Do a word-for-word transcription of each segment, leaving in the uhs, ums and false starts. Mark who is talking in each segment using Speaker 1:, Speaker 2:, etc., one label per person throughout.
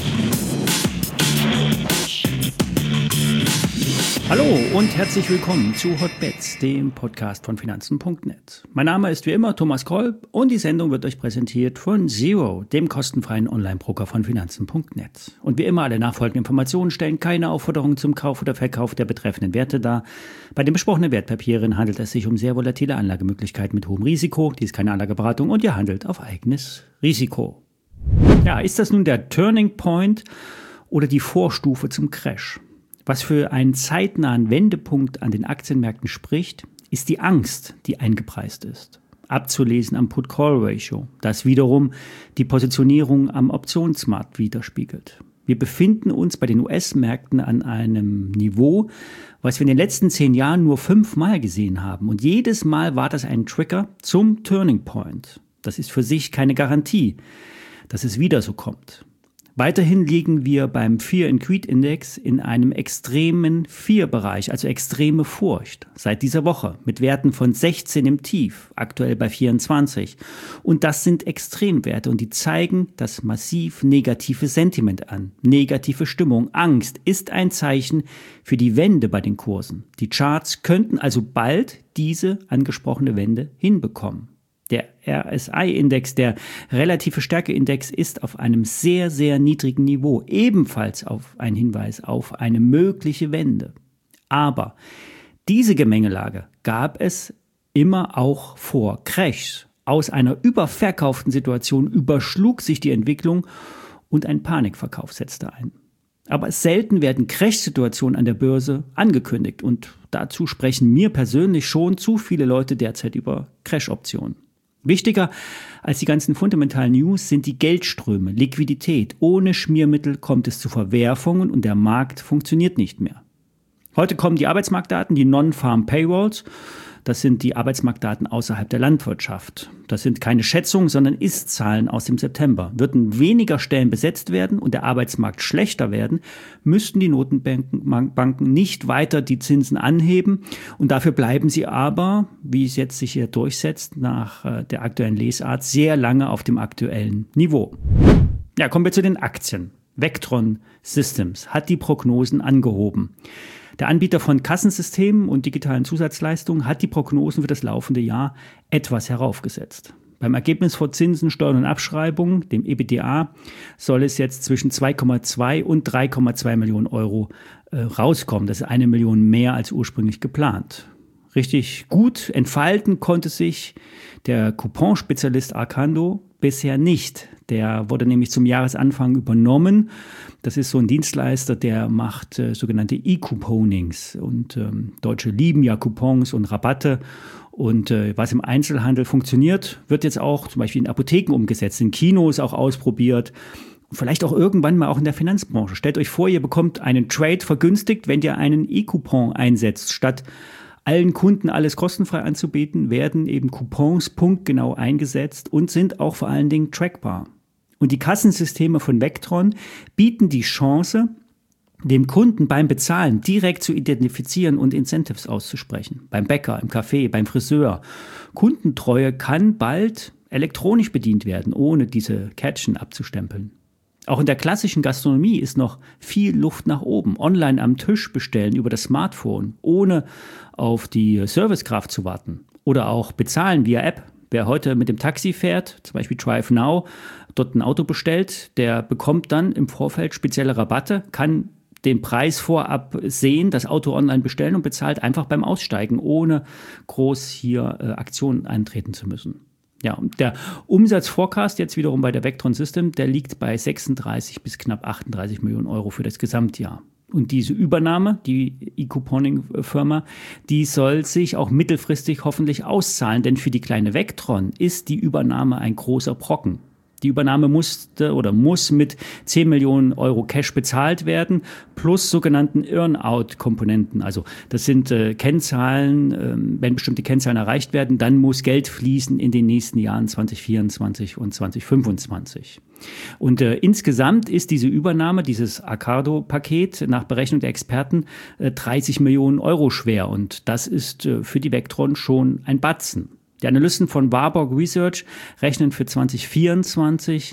Speaker 1: Hallo und herzlich willkommen zu Hotbets, dem Podcast von Finanzen Punkt net. Mein Name ist wie immer Thomas Kolb und die Sendung wird euch präsentiert von Zero, dem kostenfreien Online-Broker von Finanzen Punkt net. Und wie immer, alle nachfolgenden Informationen stellen keine Aufforderung zum Kauf oder Verkauf der betreffenden Werte dar. Bei den besprochenen Wertpapieren handelt es sich um sehr volatile Anlagemöglichkeiten mit hohem Risiko. Dies ist keine Anlageberatung und ihr handelt auf eigenes Risiko. Ja, ist das nun der Turning Point oder die Vorstufe zum Crash? Was für einen zeitnahen Wendepunkt an den Aktienmärkten spricht, ist die Angst, die eingepreist ist. Abzulesen am Put-Call-Ratio, das wiederum die Positionierung am Optionsmarkt widerspiegelt. Wir befinden uns bei den U S-Märkten an einem Niveau, was wir in den letzten zehn Jahren nur fünfmal gesehen haben. Und jedes Mal war das ein Trigger zum Turning Point. Das ist für sich keine Garantie, dass es wieder so kommt. Weiterhin liegen wir beim Fear and Greed Index in einem extremen Fear-Bereich, also extreme Furcht, seit dieser Woche mit Werten von sechzehn im Tief, aktuell bei vierundzwanzig. Und das sind Extremwerte und die zeigen das massiv negative Sentiment an. Negative Stimmung, Angst ist ein Zeichen für die Wende bei den Kursen. Die Charts könnten also bald diese angesprochene Wende hinbekommen. Der R S I-Index, der relative Stärke-Index, ist auf einem sehr, sehr niedrigen Niveau, ebenfalls auf ein Hinweis auf eine mögliche Wende. Aber diese Gemengelage gab es immer auch vor Crashs. Aus einer überverkauften Situation überschlug sich die Entwicklung und ein Panikverkauf setzte ein. Aber selten werden Crash-Situationen an der Börse angekündigt und dazu sprechen mir persönlich schon zu viele Leute derzeit über Crash-Optionen. Wichtiger als die ganzen fundamentalen News sind die Geldströme, Liquidität. Ohne Schmiermittel kommt es zu Verwerfungen und der Markt funktioniert nicht mehr. Heute kommen die Arbeitsmarktdaten, die Non-Farm Payrolls. Das sind die Arbeitsmarktdaten außerhalb der Landwirtschaft. Das sind keine Schätzungen, sondern Ist-Zahlen aus dem September. Würden weniger Stellen besetzt werden und der Arbeitsmarkt schlechter werden, müssten die Notenbanken nicht weiter die Zinsen anheben. Und dafür bleiben sie aber, wie es jetzt sich hier durchsetzt, nach der aktuellen Lesart, sehr lange auf dem aktuellen Niveau. Ja, kommen wir zu den Aktien. Vectron Systems hat die Prognosen angehoben. Der Anbieter von Kassensystemen und digitalen Zusatzleistungen hat die Prognosen für das laufende Jahr etwas heraufgesetzt. Beim Ergebnis vor Zinsen, Steuern und Abschreibungen, dem EBITDA, soll es jetzt zwischen zwei Komma zwei und drei Komma zwei Millionen Euro äh, rauskommen. Das ist eine Million mehr als ursprünglich geplant. Richtig gut entfalten konnte sich der Couponspezialist Arcando bisher nicht. Der wurde nämlich zum Jahresanfang übernommen. Das ist so ein Dienstleister, der macht äh, sogenannte E-Couponings. Und ähm, Deutsche lieben ja Coupons und Rabatte. Und äh, was im Einzelhandel funktioniert, wird jetzt auch zum Beispiel in Apotheken umgesetzt, in Kinos auch ausprobiert. Vielleicht auch irgendwann mal auch in der Finanzbranche. Stellt euch vor, ihr bekommt einen Trade vergünstigt, wenn ihr einen E-Coupon einsetzt. Statt allen Kunden alles kostenfrei anzubieten, werden eben Coupons punktgenau eingesetzt und sind auch vor allen Dingen trackbar. Und die Kassensysteme von Vectron bieten die Chance, dem Kunden beim Bezahlen direkt zu identifizieren und Incentives auszusprechen. Beim Bäcker, im Café, beim Friseur. Kundentreue kann bald elektronisch bedient werden, ohne diese Kärtchen abzustempeln. Auch in der klassischen Gastronomie ist noch viel Luft nach oben. Online am Tisch bestellen über das Smartphone, ohne auf die Servicekraft zu warten. Oder auch bezahlen via App. Wer heute mit dem Taxi fährt, zum Beispiel Drive Now, dort ein Auto bestellt, der bekommt dann im Vorfeld spezielle Rabatte, kann den Preis vorab sehen, das Auto online bestellen und bezahlt einfach beim Aussteigen, ohne groß hier äh, Aktionen eintreten zu müssen. Ja, und der Umsatzforecast jetzt wiederum bei der Vectron System, der liegt bei sechsunddreißig bis knapp achtunddreißig Millionen Euro für das Gesamtjahr. Und diese Übernahme, die E-Couponing-Firma, die soll sich auch mittelfristig hoffentlich auszahlen, denn für die kleine Vectron ist die Übernahme ein großer Brocken. Die Übernahme musste oder muss mit zehn Millionen Euro Cash bezahlt werden, plus sogenannten Earn-out-Komponenten. Also das sind äh, Kennzahlen, äh, wenn bestimmte Kennzahlen erreicht werden, dann muss Geld fließen in den nächsten Jahren zwanzig vierundzwanzig und zwanzig fünfundzwanzig. Und äh, insgesamt ist diese Übernahme, dieses Arcado-Paket nach Berechnung der Experten äh, dreißig Millionen Euro schwer. Und das ist äh, für die Vectron schon ein Batzen. Die Analysten von Warburg Research rechnen für zwanzig vierundzwanzig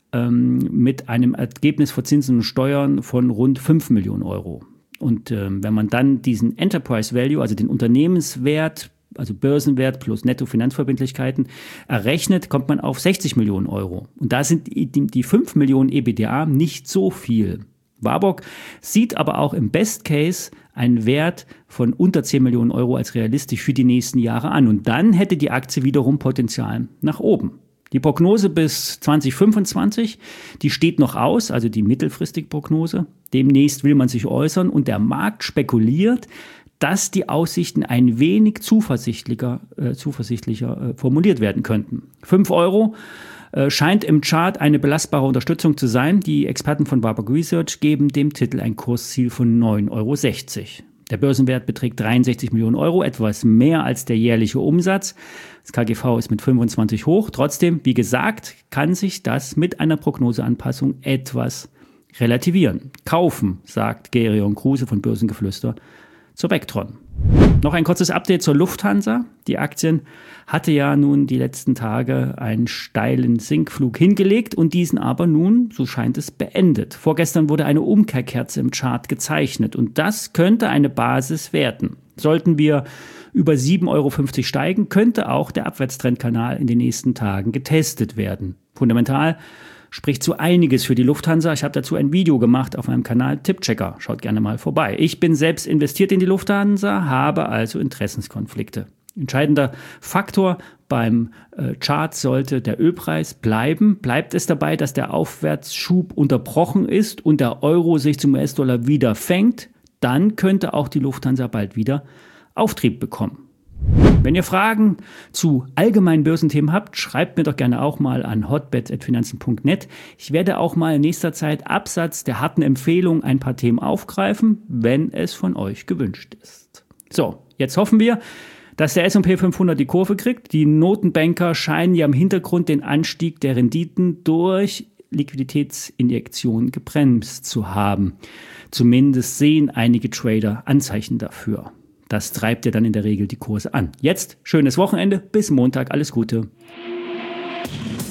Speaker 1: ähm, mit einem Ergebnis vor Zinsen und Steuern von rund fünf Millionen Euro. Und ähm, wenn man dann diesen Enterprise Value, also den Unternehmenswert, also Börsenwert plus Nettofinanzverbindlichkeiten, errechnet, kommt man auf sechzig Millionen Euro. Und da sind die, die fünf Millionen EBITDA nicht so viel. Warburg sieht aber auch im Best Case einen Wert von unter zehn Millionen Euro als realistisch für die nächsten Jahre an. Und dann hätte die Aktie wiederum Potenzial nach oben. Die Prognose bis zwanzig fünfundzwanzig, die steht noch aus, also die mittelfristige Prognose. Demnächst will man sich äußern und der Markt spekuliert, dass die Aussichten ein wenig zuversichtlicher, äh, zuversichtlicher äh, formuliert werden könnten. fünf Euro äh, scheint im Chart eine belastbare Unterstützung zu sein. Die Experten von Warburg Research geben dem Titel ein Kursziel von neun Euro sechzig. Der Börsenwert beträgt dreiundsechzig Millionen Euro, etwas mehr als der jährliche Umsatz. Das K G V ist mit fünfundzwanzig hoch. Trotzdem, wie gesagt, kann sich das mit einer Prognoseanpassung etwas relativieren. Kaufen, sagt Gerion Kruse von Börsengeflüster zur Vectron. Noch ein kurzes Update zur Lufthansa. Die Aktien hatte ja nun die letzten Tage einen steilen Sinkflug hingelegt und diesen aber nun, so scheint es, beendet. Vorgestern wurde eine Umkehrkerze im Chart gezeichnet und das könnte eine Basis werden. Sollten wir über sieben Euro fünfzig steigen, könnte auch der Abwärtstrendkanal in den nächsten Tagen getestet werden. Fundamental spricht so einiges für die Lufthansa. Ich habe dazu ein Video gemacht auf meinem Kanal Tippchecker. Schaut gerne mal vorbei. Ich bin selbst investiert in die Lufthansa, habe also Interessenskonflikte. Entscheidender Faktor beim äh, Chart sollte der Ölpreis bleiben. Bleibt es dabei, dass der Aufwärtsschub unterbrochen ist und der Euro sich zum U S-Dollar wieder fängt, dann könnte auch die Lufthansa bald wieder Auftrieb bekommen. Wenn ihr Fragen zu allgemeinen Börsenthemen habt, schreibt mir doch gerne auch mal an hotbets at finanzen punkt net. Ich werde auch mal in nächster Zeit abseits der harten Empfehlungen ein paar Themen aufgreifen, wenn es von euch gewünscht ist. So, jetzt hoffen wir, dass der S und P fünfhundert die Kurve kriegt. Die Notenbanker scheinen ja im Hintergrund den Anstieg der Renditen durch Liquiditätsinjektionen gebremst zu haben. Zumindest sehen einige Trader Anzeichen dafür. Das treibt ja dann in der Regel die Kurse an. Jetzt schönes Wochenende, bis Montag, alles Gute.